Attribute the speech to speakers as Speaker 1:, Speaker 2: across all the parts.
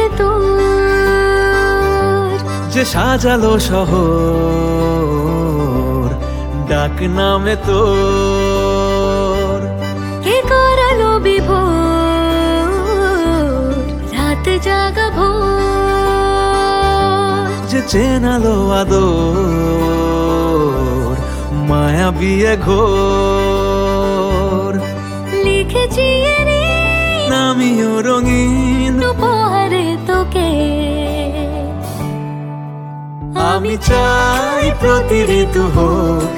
Speaker 1: তোর
Speaker 2: যে সাজালো শহর ডাক নামে তোর,
Speaker 1: কে করালো বিভোর রাত জাগাবো,
Speaker 2: যে চেনালো আদর মায়া বিয়ে ঘোর।
Speaker 1: লিখেছি
Speaker 2: নামিও রঙিন
Speaker 1: উপহারে তোকে,
Speaker 2: আমি চাই প্রতি ঋতু হোক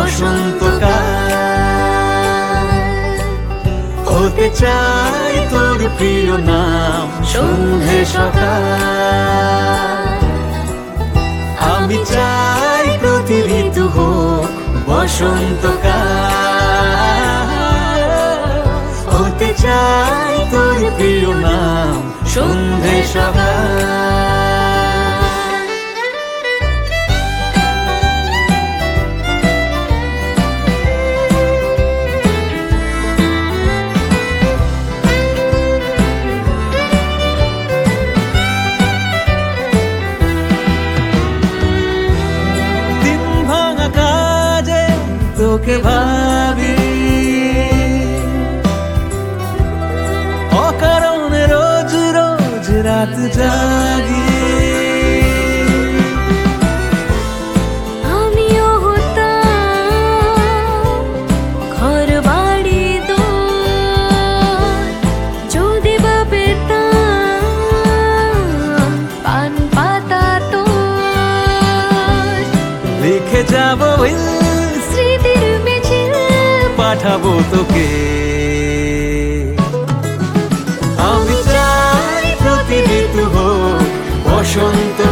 Speaker 2: বসন্তকাল, হতে চাই তোর প্রিয় নাম সন্ধে সকাল। আমি চাই প্রতি ঋতু হোক বসন্তকাল, হতে চাই তোর প্রিয় নাম সন্ধে সকাল। তোকে ভাবি অকারণে রোজ রোজ রাত জাগি,
Speaker 1: আমিও হতাম ঘর বাড়ি দোর, যদি বা পেতাম পান পাতা তোর,
Speaker 2: লিখে যাবো
Speaker 1: স্মৃতির মিছিল
Speaker 2: পাঠাবো তোকে। আমি চাই প্রতি ঋতু হোক বসন্ত